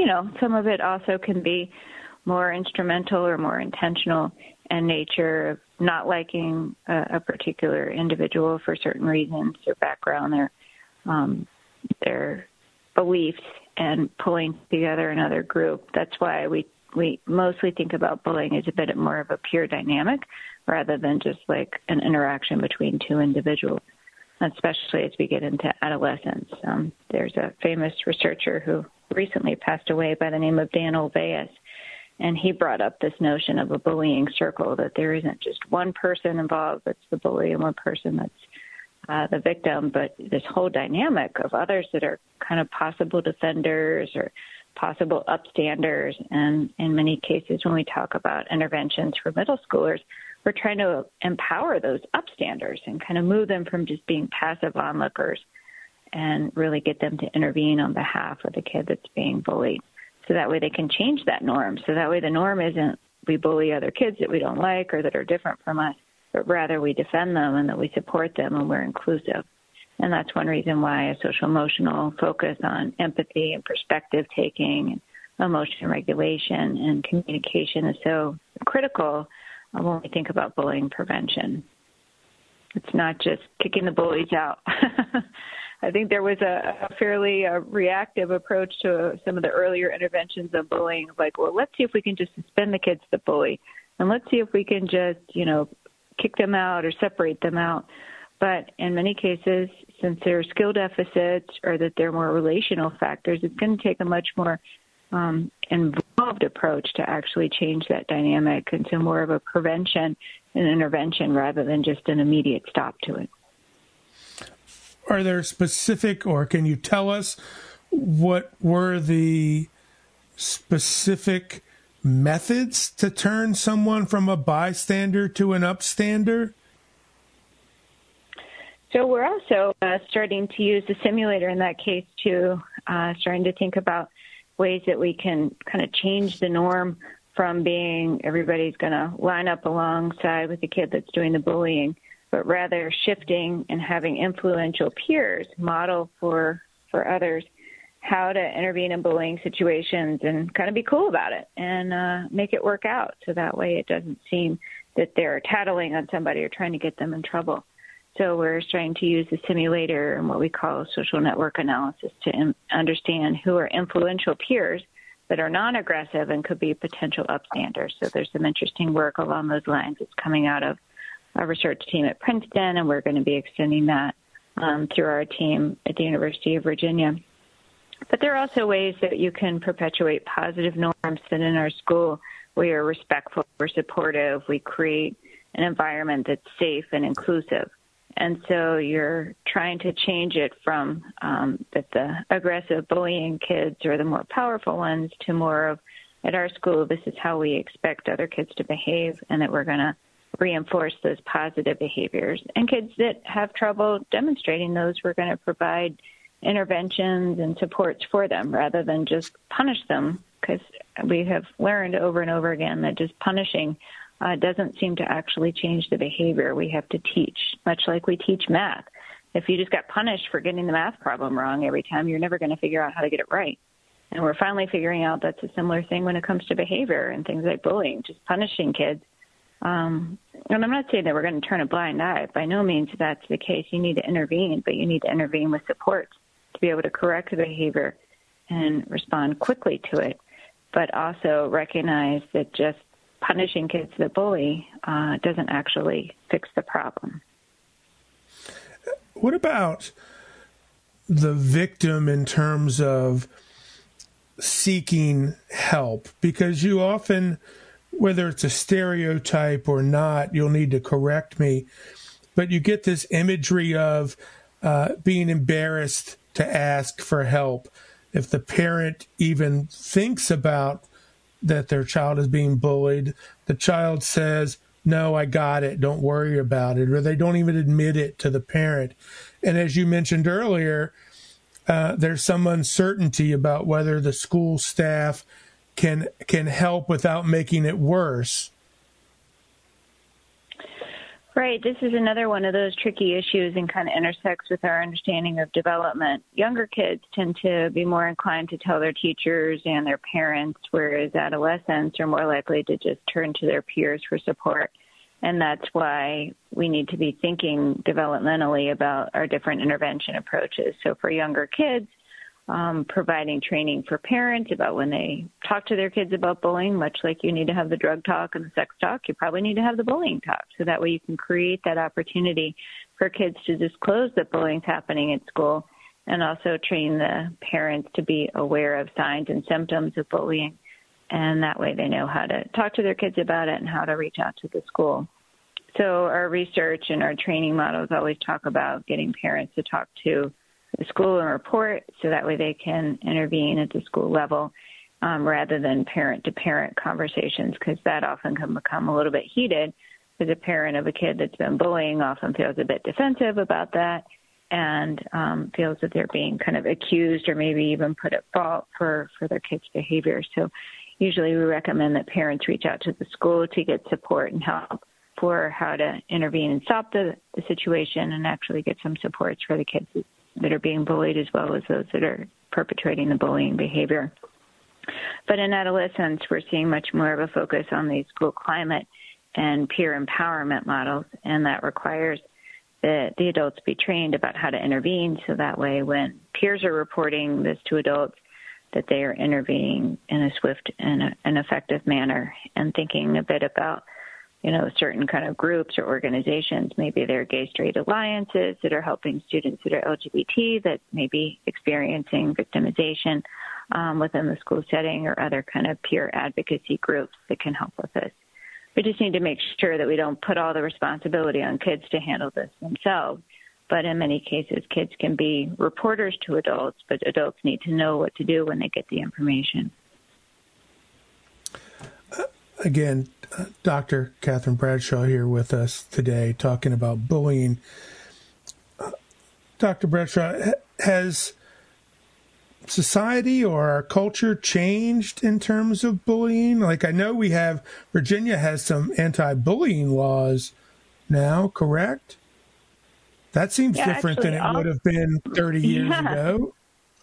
you know, some of it also can be more instrumental or more intentional in nature of not liking a, a particular individual for certain reasons, their background, their um, their beliefs, and pulling together another group. That's why we, we mostly think about bullying as a bit more of a pure dynamic rather than just like an interaction between two individuals, especially as we get into adolescence. Um, there's a famous researcher who recently passed away by the name of Dan Olveus, and he brought up this notion of a bullying circle, that there isn't just one person involved that's the bully and one person that's uh, the victim, but this whole dynamic of others that are kind of possible defenders or possible upstanders. And in many cases, when we talk about interventions for middle schoolers, we're trying to empower those upstanders and kind of move them from just being passive onlookers and really get them to intervene on behalf of the kid that's being bullied. So that way they can change that norm. So that way the norm isn't we bully other kids that we don't like or that are different from us, but rather we defend them and that we support them and we're inclusive. And that's one reason why a social emotional focus on empathy and perspective taking and emotion regulation and communication is so critical when we think about bullying prevention. It's not just kicking the bullies out. I think there was a, a fairly uh, reactive approach to some of the earlier interventions of bullying, like, well, let's see if we can just suspend the kids that bully, and let's see if we can just, you know, kick them out or separate them out. But in many cases, since there are skill deficits or that there are more relational factors, it's going to take a much more um, involved approach to actually change that dynamic into more of a prevention and intervention rather than just an immediate stop to it. Are there specific, or can you tell us what were the specific methods to turn someone from a bystander to an upstander? So we're also uh, starting to use the simulator in that case too, uh, starting to think about ways that we can kind of change the norm from being everybody's going to line up alongside with the kid that's doing the bullying, but rather shifting and having influential peers model for for others how to intervene in bullying situations and kind of be cool about it and uh, make it work out. So that way it doesn't seem that they're tattling on somebody or trying to get them in trouble. So we're trying to use the simulator and what we call social network analysis to in- understand who are influential peers that are non-aggressive and could be potential upstanders. So there's some interesting work along those lines that's coming out of our research team at Princeton, and we're going to be extending that um, through our team at the University of Virginia. But there are also ways that you can perpetuate positive norms that in our school we are respectful, we're supportive, we create an environment that's safe and inclusive. And so you're trying to change it from um, that the aggressive bullying kids are the more powerful ones to more of, at our school, this is how we expect other kids to behave, and that we're going to reinforce those positive behaviors. And kids that have trouble demonstrating those, we're going to provide interventions and supports for them rather than just punish them, because we have learned over and over again that just punishing uh, doesn't seem to actually change the behavior. We have to teach, much like we teach math. If you just got punished for getting the math problem wrong every time, you're never going to figure out how to get it right. And we're finally figuring out that's a similar thing when it comes to behavior and things like bullying, just punishing kids. Um, and I'm not saying that we're going to turn a blind eye. By no means that's the case. You need to intervene, but you need to intervene with supports to be able to correct the behavior and respond quickly to it, but also recognize that just punishing kids that bully uh, doesn't actually fix the problem. What about the victim in terms of seeking help? Because you often, whether it's a stereotype or not, you'll need to correct me, but you get this imagery of uh, being embarrassed to ask for help. If the parent even thinks about that their child is being bullied, the child says, no, I got it, don't worry about it, or they don't even admit it to the parent. And as you mentioned earlier, uh, there's some uncertainty about whether the school staff can can help without making it worse. Right. This is another one of those tricky issues and kind of intersects with our understanding of development. Younger kids tend to be more inclined to tell their teachers and their parents, whereas adolescents are more likely to just turn to their peers for support. And that's why we need to be thinking developmentally about our different intervention approaches. So for younger kids, Um, providing training for parents about when they talk to their kids about bullying, much like you need to have the drug talk and the sex talk, you probably need to have the bullying talk. So that way you can create that opportunity for kids to disclose that bullying's happening at school, and also train the parents to be aware of signs and symptoms of bullying. And that way they know how to talk to their kids about it and how to reach out to the school. So our research and our training models always talk about getting parents to talk to the school and report, so that way they can intervene at the school level um, rather than parent-to-parent conversations, because that often can become a little bit heated, because a parent of a kid that's been bullying often feels a bit defensive about that and um, feels that they're being kind of accused or maybe even put at fault for, for their kid's behavior. So usually we recommend that parents reach out to the school to get support and help for how to intervene and stop the, the situation and actually get some supports for the kids that are being bullied as well as those that are perpetrating the bullying behavior. But in adolescence, we're seeing much more of a focus on the school climate and peer empowerment models, and that requires that the adults be trained about how to intervene, so that way when peers are reporting this to adults, that they are intervening in a swift and a, an effective manner, and thinking a bit about you know, certain kind of groups or organizations. Maybe they're gay straight alliances that are helping students that are L G B T that may be experiencing victimization um, within the school setting, or other kind of peer advocacy groups that can help with this. We just need to make sure that we don't put all the responsibility on kids to handle this themselves. But in many cases, kids can be reporters to adults, but adults need to know what to do when they get the information. Again, uh, Doctor Catherine Bradshaw here with us today talking about bullying. Uh, Doctor Bradshaw, has society or our culture changed in terms of bullying? Like, I know we have, Virginia has some anti-bullying laws now, correct? That seems yeah, different actually, than it I'll, would have been thirty years yeah. ago.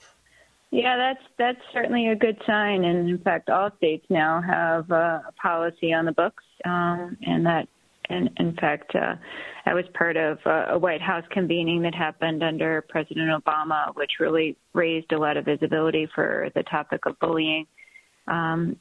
Yeah, that's that's certainly a good sign. And in fact, all states now have uh, a policy on the books. Um, and that, and in fact, uh, I was part of uh, a White House convening that happened under President Obama, which really raised a lot of visibility for the topic of bullying um,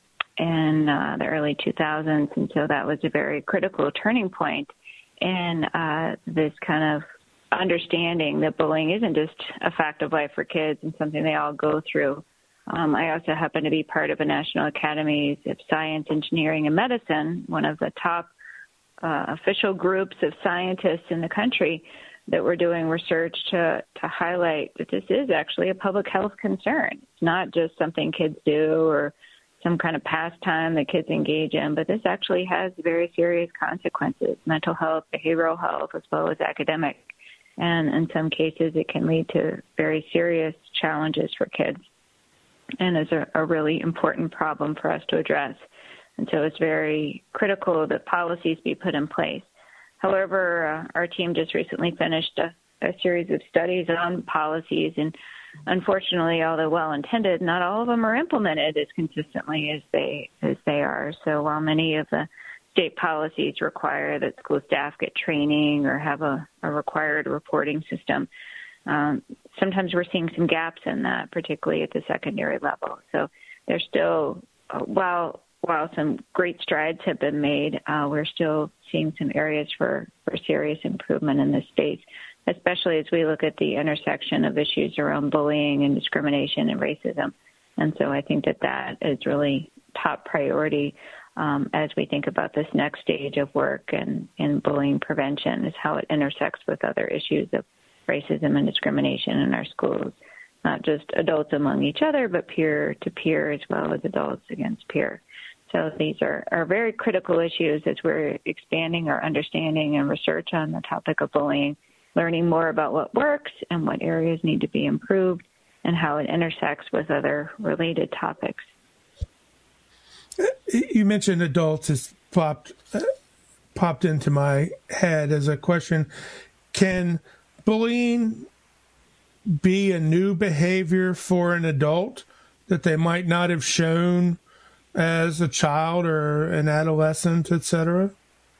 in uh, the early two thousands. And so that was a very critical turning point in uh, this kind of understanding that bullying isn't just a fact of life for kids and something they all go through. Um, I also happen to be part of a National Academies of Science, Engineering, and Medicine, one of the top uh, official groups of scientists in the country that were doing research to, to highlight that this is actually a public health concern. It's not just something kids do or some kind of pastime that kids engage in, but this actually has very serious consequences, mental health, behavioral health, as well as academic. And in some cases, it can lead to very serious challenges for kids, and is a, a really important problem for us to address. And so it's very critical that policies be put in place. However, uh, our team just recently finished a, a series of studies on policies, and unfortunately, although well-intended, not all of them are implemented as consistently as they as they are. So while many of the state policies require that school staff get training or have a, a required reporting system, um, sometimes we're seeing some gaps in that, particularly at the secondary level. So there's still, uh, while while some great strides have been made, uh, we're still seeing some areas for, for serious improvement in this space, especially as we look at the intersection of issues around bullying and discrimination and racism. And so I think that that is really top priority um, as we think about this next stage of work and in bullying prevention, is how it intersects with other issues of racism and discrimination in our schools, not just adults among each other, but peer to peer as well as adults against peer. So these are, are very critical issues as we're expanding our understanding and research on the topic of bullying, learning more about what works and what areas need to be improved and how it intersects with other related topics. You mentioned adults has popped uh, popped into my head as a question. Can bullying be a new behavior for an adult that they might not have shown as a child or an adolescent, et cetera?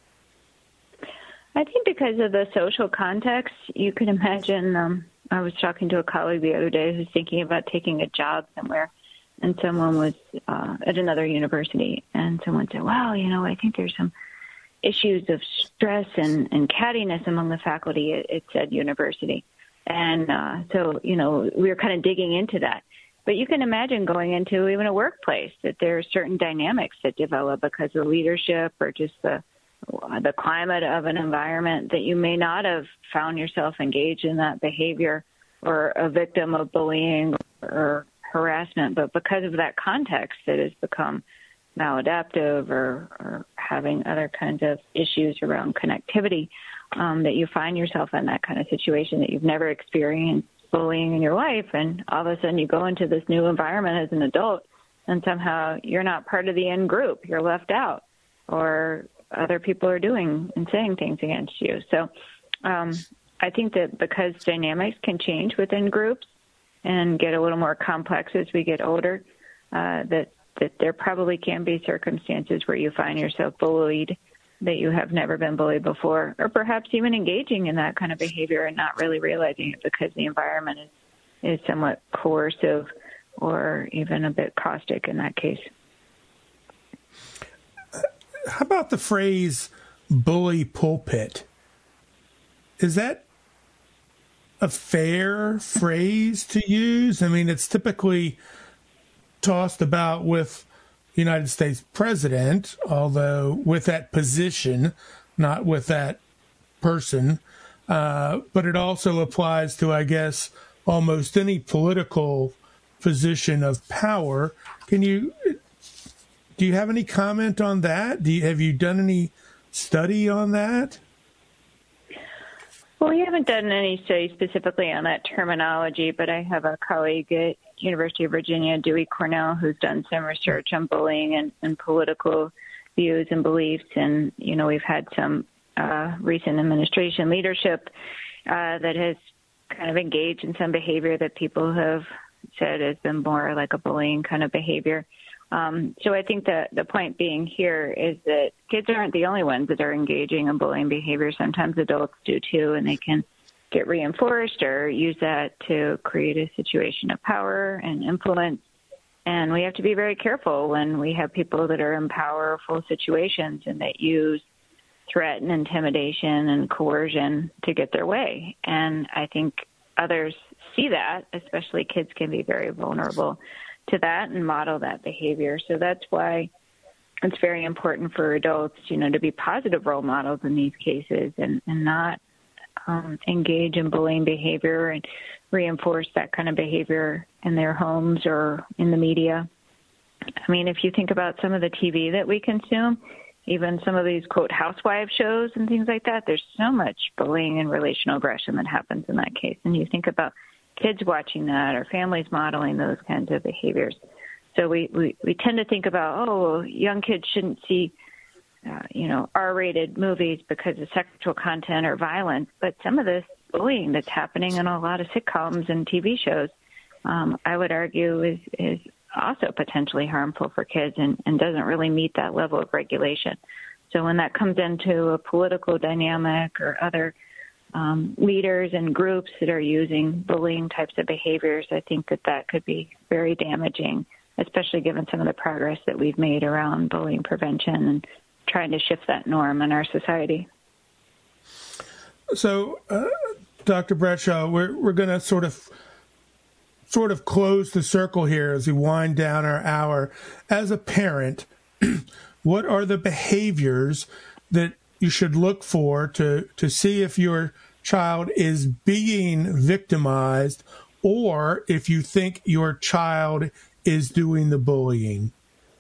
I think because of the social context, you can imagine, um, I was talking to a colleague the other day who's thinking about taking a job somewhere, and someone was uh, at another university, and someone said, well, you know, I think there's some issues of stress and, and cattiness among the faculty at, at said university. And uh, so, you know, we were kind of digging into that. But you can imagine going into even a workplace that there are certain dynamics that develop because of leadership or just the the climate of an environment that you may not have found yourself engaged in that behavior or a victim of bullying or harassment. But because of that context, it has become maladaptive or, or having other kinds of issues around connectivity, um, that you find yourself in that kind of situation that you've never experienced bullying in your life. And all of a sudden you go into this new environment as an adult and somehow you're not part of the in group. You're left out, or other people are doing and saying things against you. So um, I think that because dynamics can change within groups and get a little more complex as we get older, uh, that, that there probably can be circumstances where you find yourself bullied that you have never been bullied before, or perhaps even engaging in that kind of behavior and not really realizing it because the environment is, is somewhat coercive or even a bit caustic in that case. How about the phrase bully pulpit? Is that a fair phrase to use? I mean, it's typically tossed about with the United States president, although with that position, not with that person. Uh, but it also applies to, I guess, almost any political position of power. Can you... Do you have any comment on that? Do you, have you done any study on that? Well, we haven't done any study specifically on that terminology, but I have a colleague at University of Virginia, Dewey Cornell, who's done some research on bullying and, and political views and beliefs. And, you know, we've had some uh, recent administration leadership uh, that has kind of engaged in some behavior that people have said has been more like a bullying kind of behavior. Um, so I think that the point being here is that kids aren't the only ones that are engaging in bullying behavior. Sometimes adults do too, and they can get reinforced or use that to create a situation of power and influence. And we have to be very careful when we have people that are in powerful situations and that use threat and intimidation and coercion to get their way. And I think others see that, especially kids can be very vulnerable to that and model that behavior. So that's why it's very important for adults, you know, to be positive role models in these cases and, and not um, engage in bullying behavior and reinforce that kind of behavior in their homes or in the media. I mean, if you think about some of the T V that we consume, even some of these, quote, housewife shows and things like that, there's so much bullying and relational aggression that happens in that case. And you think about kids watching that or families modeling those kinds of behaviors. So we, we, we tend to think about, oh, young kids shouldn't see, uh, you know, R-rated movies because of sexual content or violence. But some of this bullying that's happening in a lot of sitcoms and T V shows, um, I would argue is, is also potentially harmful for kids and, and doesn't really meet that level of regulation. So when that comes into a political dynamic or other Um, leaders and groups that are using bullying types of behaviors, I think that that could be very damaging, especially given some of the progress that we've made around bullying prevention and trying to shift that norm in our society. So, uh, Doctor Bradshaw, we're we're going to sort of sort of close the circle here as we wind down our hour. As a parent, what are the behaviors that you should look for to, to see if your child is being victimized or if you think your child is doing the bullying?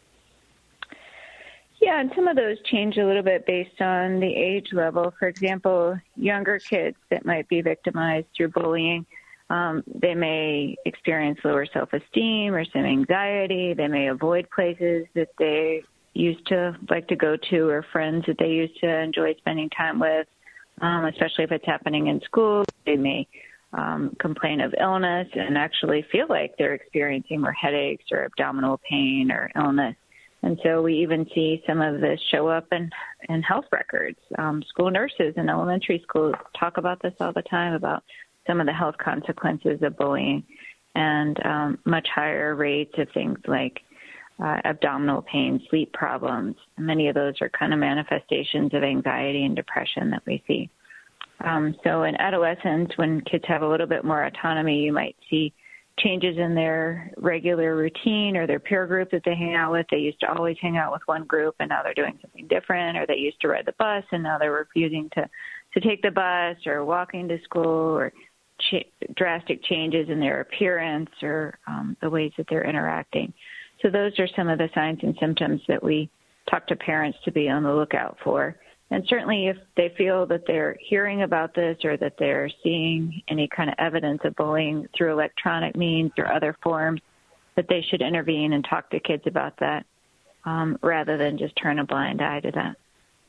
Yeah, and some of those change a little bit based on the age level. For example, younger kids that might be victimized through bullying, um, they may experience lower self-esteem or some anxiety. They may avoid places that they used to like to go to or friends that they used to enjoy spending time with, um, especially if it's happening in school. They may um, complain of illness and actually feel like they're experiencing more headaches or abdominal pain or illness. And so we even see some of this show up in, in health records. Um, school nurses in elementary schools talk about this all the time, about some of the health consequences of bullying, and um, much higher rates of things like uh, abdominal pain, sleep problems. Many of those are kind of manifestations of anxiety and depression that we see. Um, so in adolescence, when kids have a little bit more autonomy, you might see changes in their regular routine or their peer group that they hang out with. They used to always hang out with one group, and now they're doing something different, or they used to ride the bus, and now they're refusing to, to take the bus or walking to school, or ch- drastic changes in their appearance or um, the ways that they're interacting. So those are some of the signs and symptoms that we talk to parents to be on the lookout for. And certainly if they feel that they're hearing about this or that they're seeing any kind of evidence of bullying through electronic means or other forms, that they should intervene and talk to kids about that um, rather than just turn a blind eye to that.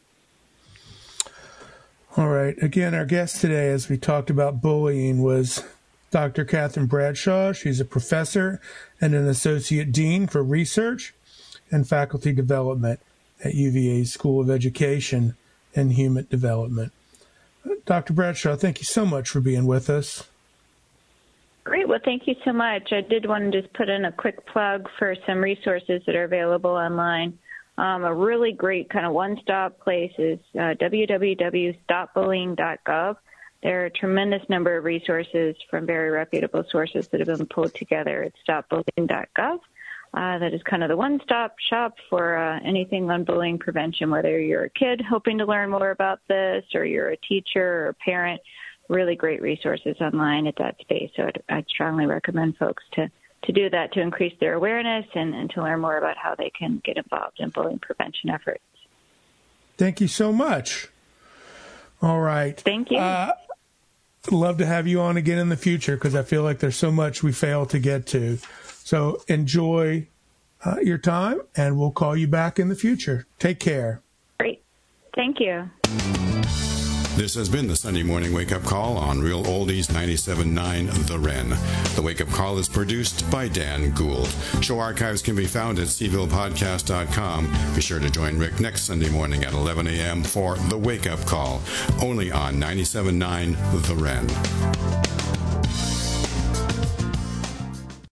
All right. Again, our guest today, as we talked about bullying, was Doctor Catherine Bradshaw. She's a professor and an associate dean for research and faculty development at U V A's School of Education and Human Development. Doctor Bradshaw, thank you so much for being with us. Great. Well, thank you so much. I did want to just put in a quick plug for some resources that are available online. Um, a really great kind of one-stop place is uh, w w w dot stop bullying dot gov. There are a tremendous number of resources from very reputable sources that have been pulled together at stop bullying dot gov. Uh, that is kind of the one-stop shop for uh, anything on bullying prevention, whether you're a kid hoping to learn more about this or you're a teacher or a parent. Really great resources online at that space. So I'd, I'd strongly recommend folks to, to do that to increase their awareness and, and to learn more about how they can get involved in bullying prevention efforts. Thank you so much. All right. Thank you. Uh, love to have you on again in the future because I feel like there's so much we fail to get to. So enjoy uh, your time, and we'll call you back in the future. Take care. Great. Thank you. This has been the Sunday Morning Wake Up Call on Real Oldies ninety-seven point nine The Wren. The Wake Up Call is produced by Dan Gould. Show archives can be found at c ville podcast dot com. Be sure to join Rick next Sunday morning at eleven a.m. for The Wake Up Call, only on ninety-seven point nine The Wren.